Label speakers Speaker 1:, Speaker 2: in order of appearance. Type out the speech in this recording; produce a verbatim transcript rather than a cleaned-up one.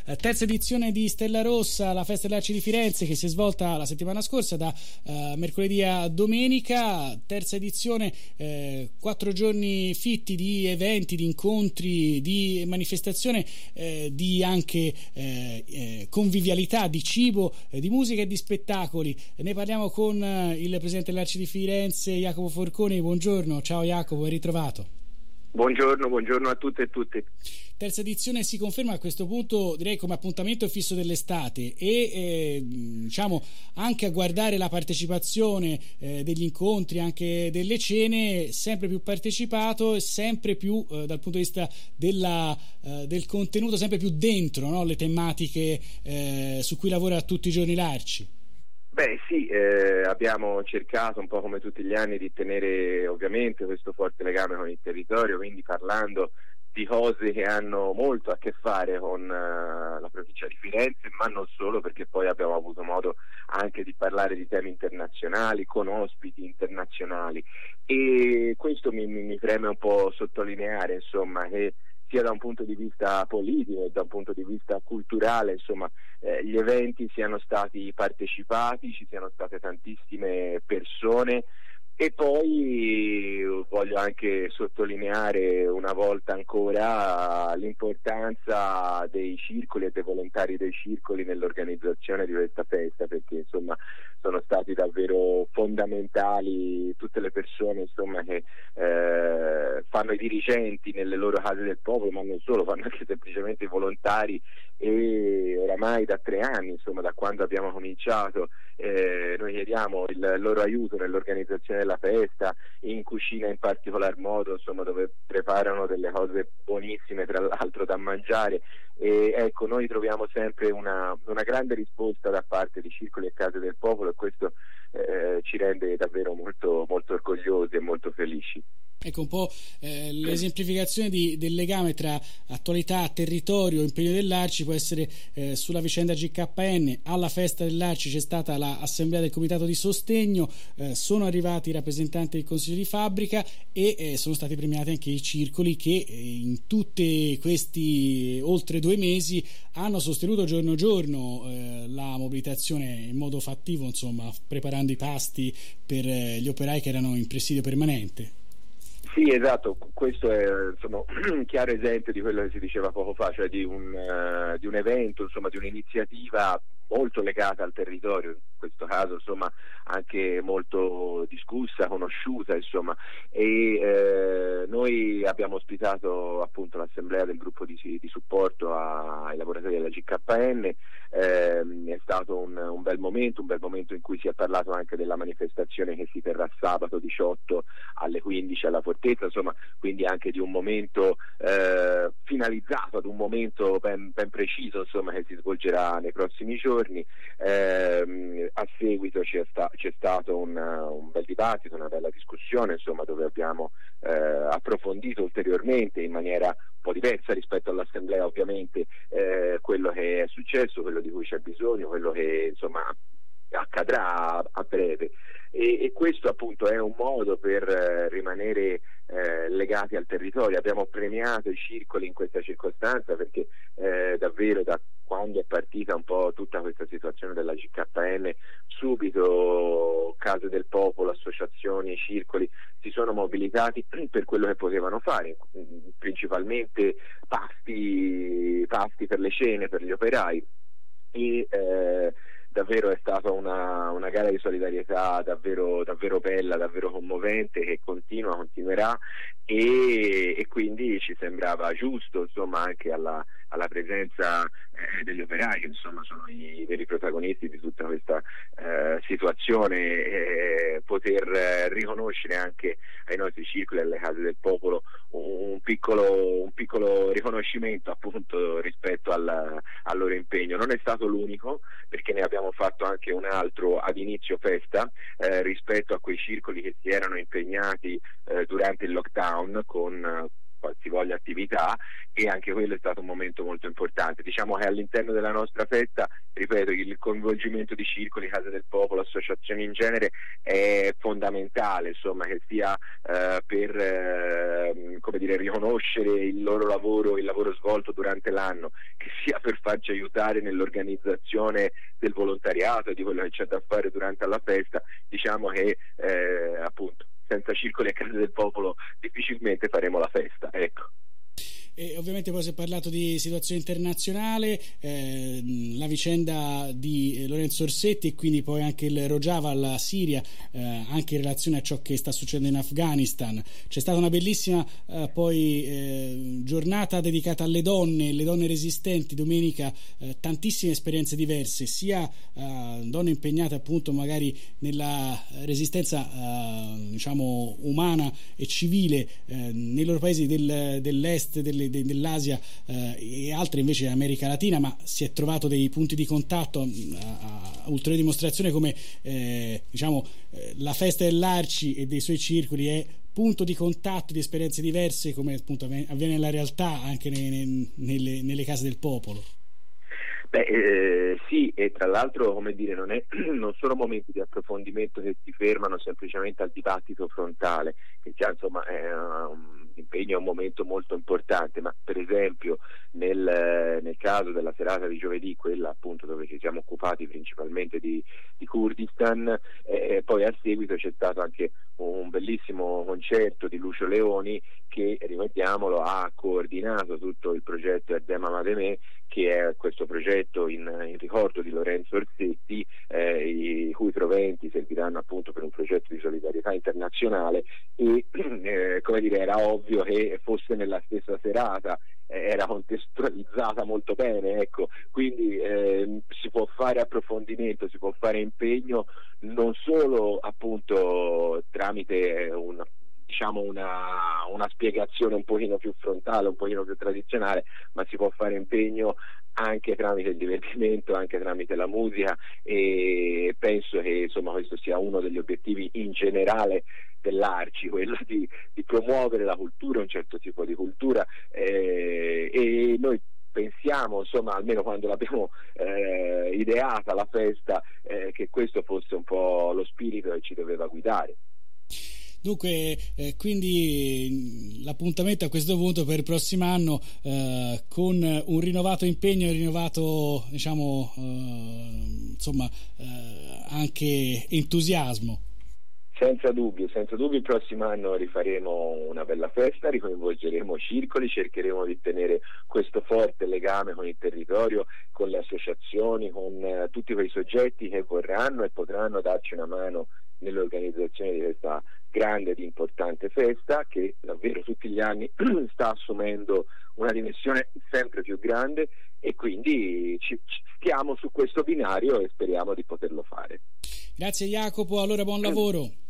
Speaker 1: eh, terza edizione di Stella Rossa, la festa dell'Arci di Firenze, che si è svolta la settimana scorsa da eh, mercoledì a domenica. Terza edizione, eh, quattro giorni fitti di eventi, di incontri, di manifestazione, eh, di anche eh, eh, convivialità, di cibo, eh, di musica e di spettacoli. Ne parliamo con eh, il presidente dell'Arci di Firenze, Jacopo Forconi. Buongiorno. Ciao Jacopo, ben ritrovato.
Speaker 2: Buongiorno, buongiorno a tutte e tutti.
Speaker 1: Terza edizione si conferma a questo punto, direi, come appuntamento fisso dell'estate e eh, diciamo anche a guardare la partecipazione eh, degli incontri, anche delle cene, sempre più partecipato e sempre più eh, dal punto di vista della, eh, del contenuto, sempre più dentro, no? Le tematiche eh, su cui lavora tutti i giorni l'Arci.
Speaker 2: Beh sì, eh, abbiamo cercato un po' come tutti gli anni di tenere ovviamente questo forte legame con il territorio, quindi parlando di cose che hanno molto a che fare con uh, la provincia di Firenze, ma non solo, perché poi abbiamo avuto modo anche di parlare di temi internazionali, con ospiti internazionali, e questo mi, mi, mi preme un po' sottolineare, insomma, che sia da un punto di vista politico e da un punto di vista culturale, insomma, eh, gli eventi siano stati partecipati, ci siano state tantissime persone. E poi voglio anche sottolineare una volta ancora l'importanza dei circoli e dei volontari dei circoli nell'organizzazione di questa festa, perché insomma sono stati davvero fondamentali tutte le persone, insomma, che eh, fanno i dirigenti nelle loro case del popolo, ma non solo, fanno anche semplicemente i volontari, e oramai da tre anni, insomma, da quando abbiamo cominciato, eh, noi chiediamo il loro aiuto nell'organizzazione della festa, in cucina in particolar modo, insomma, dove preparano delle cose buonissime, tra l'altro, da mangiare. E ecco, noi troviamo sempre una, una grande risposta da parte di circoli e case del popolo, e questo eh, ci rende davvero molto, molto orgogliosi e molto felici.
Speaker 1: Ecco un po' eh, l'esemplificazione di, del legame tra attualità, territorio, impegno dell'Arci può essere eh, sulla vicenda G K N. Alla festa dell'Arci c'è stata l'assemblea del comitato di sostegno, eh, sono arrivati i rappresentanti del consiglio di fabbrica e eh, sono stati premiati anche i circoli che eh, in tutti questi oltre due mesi hanno sostenuto giorno giorno eh, la mobilitazione in modo fattivo, insomma, preparando i pasti per eh, gli operai che erano in presidio permanente.
Speaker 2: Sì, esatto, questo è, insomma, un chiaro esempio di quello che si diceva poco fa, cioè di un, uh, di un evento, insomma, di un'iniziativa molto legata al territorio, in questo caso, insomma, anche molto discussa, conosciuta, insomma, e eh, noi abbiamo ospitato appunto l'assemblea del gruppo di, di supporto a, ai lavoratori della G K N. Eh, è stato un, un bel momento, un bel momento in cui si è parlato anche della manifestazione che si terrà sabato diciotto alle quindici alla Fortezza, insomma, quindi anche di un momento eh, finalizzato ad un momento ben, ben preciso, insomma, che si svolgerà nei prossimi giorni. Eh, a seguito c'è, sta, c'è stato un, un bel dibattito, una bella discussione, insomma, dove abbiamo eh, approfondito ulteriormente in maniera un po' diversa rispetto all'assemblea, ovviamente, eh, quello che è successo, quello di cui c'è bisogno, quello che, insomma, accadrà a, a breve, e, e questo appunto è un modo per eh, rimanere eh, legati al territorio. Abbiamo premiato i circoli in questa circostanza perché eh, davvero da quando è partita un po' tutta questa situazione della G K N, subito case del popolo, associazioni, circoli si sono mobilitati per quello che potevano fare, principalmente pasti, pasti per le cene, per gli operai, e eh, davvero è stata una, una gara di solidarietà davvero, davvero bella, davvero commovente, che continua, continuerà, e, e quindi ci sembrava giusto, insomma, anche alla, alla presenza eh, degli operai, che insomma sono i veri protagonisti di tutta questa eh, situazione, eh, poter eh, riconoscere anche ai nostri circoli e alle case del popolo un piccolo, un piccolo riconoscimento, appunto, rispetto al, al loro impegno. Non è stato l'unico, perché ne abbiamo fatto anche un altro ad inizio festa eh, rispetto a quei circoli che si erano impegnati eh, durante il lockdown con eh, qualsivoglia attività, e anche quello è stato un momento molto importante. Diciamo che all'interno della nostra festa ripeto, il coinvolgimento di circoli, case del popolo, associazioni in genere è fondamentale, insomma, che sia eh, per eh, come dire, riconoscere il loro lavoro, il lavoro svolto durante l'anno, che sia per farci aiutare nell'organizzazione del volontariato e di quello che c'è da fare durante la festa. Diciamo che eh, appunto senza circoli e case del popolo difficilmente faremo la festa, ecco.
Speaker 1: E ovviamente poi si è parlato di situazione internazionale, eh, la vicenda di Lorenzo Orsetti e quindi poi anche il Rojava alla Siria, eh, anche in relazione a ciò che sta succedendo in Afghanistan. C'è stata una bellissima eh, poi eh, giornata dedicata alle donne, le donne resistenti, domenica, eh, tantissime esperienze diverse, sia eh, donne impegnate appunto magari nella resistenza eh, diciamo umana e civile eh, nei loro paesi del, dell'est, delle dell'Asia eh, e altre invece in America Latina, ma si è trovato dei punti di contatto a, a ulteriore dimostrazione come eh, diciamo eh, la festa dell'Arci e dei suoi circoli è punto di contatto di esperienze diverse, come appunto avviene nella realtà anche ne, ne, nelle, nelle case del popolo.
Speaker 2: Beh, eh, sì, e tra l'altro, come dire, non, è, non sono momenti di approfondimento che si fermano semplicemente al dibattito frontale, che già insomma è un impegno, è un momento molto importante, ma per esempio nel, nel caso della serata di giovedì, quella appunto dove ci siamo occupati principalmente di, di Kurdistan, eh, poi a seguito c'è stato anche un bellissimo concerto di Lucio Leoni che, ricordiamolo, ha coordinato tutto il progetto Erdema Mademè, che è questo progetto in, in ricordo di Lorenzo Orsetti, eh, i cui proventi serviranno appunto per un progetto di solidarietà internazionale e eh, come dire, era ovvio che fosse nella stessa serata, eh, era contestualizzata molto bene, ecco, quindi eh, si può fare approfondimento, si può fare impegno non solo appunto tramite un diciamo una, una spiegazione un pochino più frontale, un pochino più tradizionale, ma si può fare impegno anche tramite il divertimento, anche tramite la musica, e penso che insomma questo sia uno degli obiettivi in generale dell'Arci, quello di, di promuovere la cultura, un certo tipo di cultura, eh, e noi pensiamo, insomma, almeno quando l'abbiamo eh, ideata la festa, eh, che questo fosse un po' lo spirito che ci doveva guidare.
Speaker 1: Dunque, eh, quindi l'appuntamento a questo punto per il prossimo anno eh, con un rinnovato impegno e rinnovato, diciamo, eh, insomma, eh, anche entusiasmo.
Speaker 2: Senza dubbio, senza dubbio il prossimo anno rifaremo una bella festa, ricoinvolgeremo circoli, cercheremo di tenere questo forte legame con il territorio, con le associazioni, con eh, tutti quei soggetti che vorranno e potranno darci una mano nell'organizzazione di questa grande ed importante festa che davvero tutti gli anni sta assumendo una dimensione sempre più grande, e quindi ci, ci stiamo su questo binario e speriamo di poterlo fare.
Speaker 1: Grazie Jacopo, allora buon lavoro.